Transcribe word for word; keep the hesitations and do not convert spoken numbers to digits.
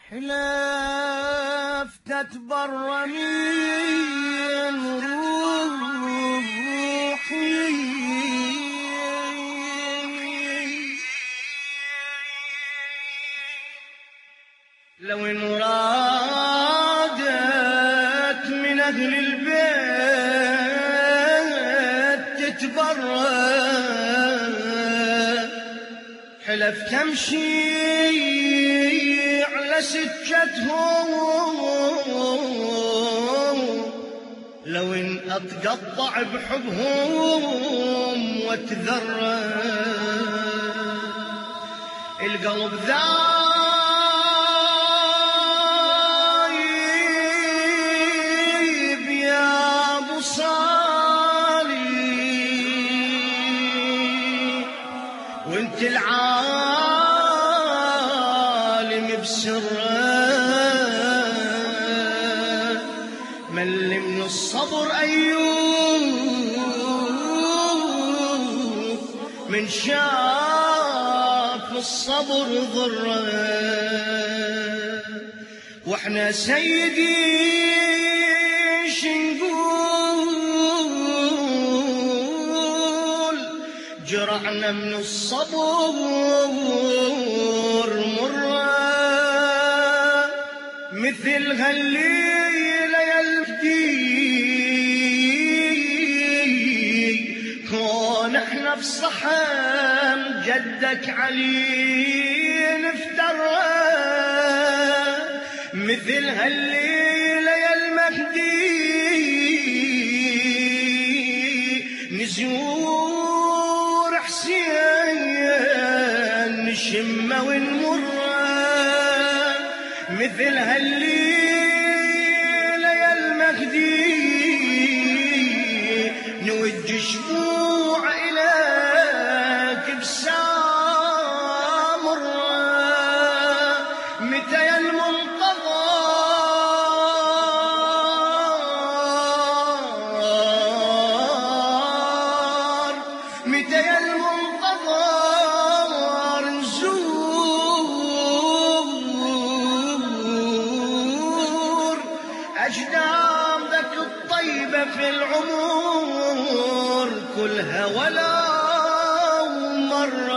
حلف تتبرى من روحي لو إن رادت من أهل البيت تتبرى حلف تمشي على سكتهم لو إن أتقطع بحبهم واتذرى القلب ذايب يا أبو صالي وانت العالم بسره مل من الصبر أيوب من شاف الصبر ضره واحنا سيدي شنقول جرعنا من الصبر مرة مثل هالليلة يلدي كون احنا بصحن جدك علي نفترى مثل هالليلة يا المهدي نزور حسين نشمه ونمره مثل هالليلة يا المهدي نوج شفوع إليك بسامرة متى يا المنتظر متى يا المنتظر نزور أجدادك الطيبة في العمر كلها ولا مرة